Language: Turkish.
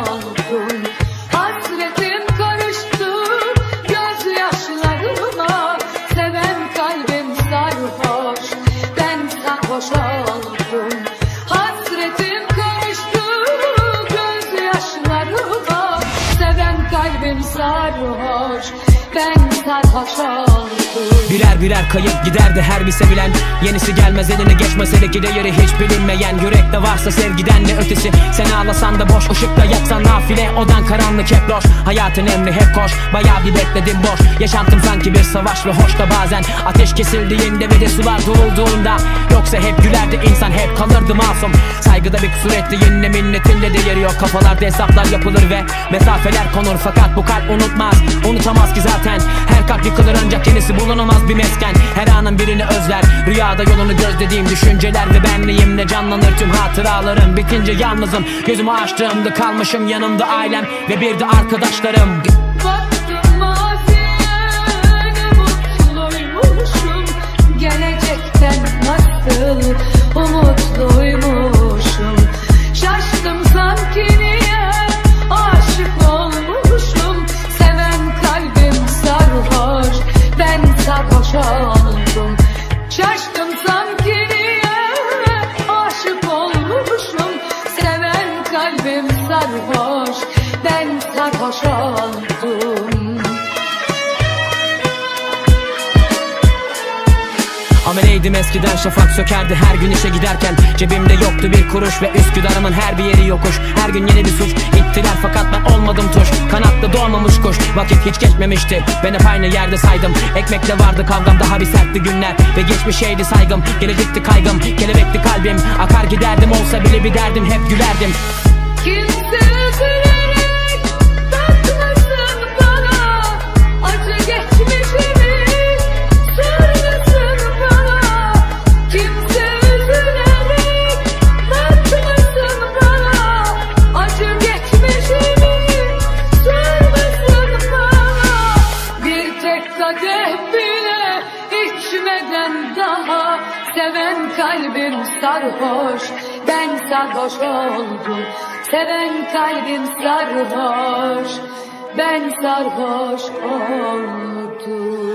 oldum. Hasretim karıştı gözyaşlarıma. Seven kalbim sarhoş, ben sarhoş oldum. Hasretim karıştı gözyaşlarıma. Seven kalbim sarhoş, ben sarhoş oldum. Birer birer kayıp giderdi her bir sevilen. Yenisi gelmez eline geçmese ki değeri hiç bilinmeyen. Yürekte varsa sevgiden de ötesi. Sen ağlasan da boş, ışıkta yaksan nafile. Odan karanlık hep loş, hayatın emri hep koş. Bayağı bir bekledim boş, yaşantım sanki bir savaş ve hoş da bazen ateş kesildiğinde ve de sular durulduğunda. Yoksa hep gülerdi insan, hep kalırdı masum. Saygıda bir kusur ettiğinle minnetinle değeri yok. Kafalarda hesaplar yapılır ve mesafeler konur. Fakat bu kalp unutmaz, unutamaz ki zaten. Her kalp yıkılır ancak yenisi bulunamaz bir mesken. Her anın birini özler, rüyada yolunu gözlediğim düşünceler ve benliğimle canlanır tüm hatıralarım. Bitince yalnızım, gözümü açtığımda kalmışım yanımda ailem ve bir de arkadaşlarım. Baktım maziye, ne mutluymuşum. Gelecekten nasıl umutluymuşum. Şaştım sanki niye aşık olmuşum. Seven kalbim sarhoş, ben sarhoş oldum. Şaştım sanki niye aşık olmuşum. Seven kalbim sarhoş, ben sarhoş oldum. Ameleydim eskiden, şafak sökerdi her gün işe giderken. Cebimde yoktu bir kuruş ve Üsküdar'ımın her bir yeri yokuş. Her gün yeni bir suç ittiler fakat ben olmadım tuş. Kanatlı doğmamış kuş, vakit hiç geçmemişti. Ben hep aynı yerde saydım, ekmekle vardı kavgam. Daha bir sertti günler ve geçmişeydi saygım. Gelecekti kaygım, kelebekti kalbim. Akar giderdim, olsa bile bir derdim, hep gülerdim. Kimse üzülerek bakmasın bana, acı geçmişimi sormasın bana. Kimse üzülerek bakmasın bana, acı geçmişimi sormasın bana. Bir tek kadeh bile içmeden daha seven kalbim sarhoş, ben sarhoş oldum. Seven kalbim sarhoş, ben sarhoş oldum.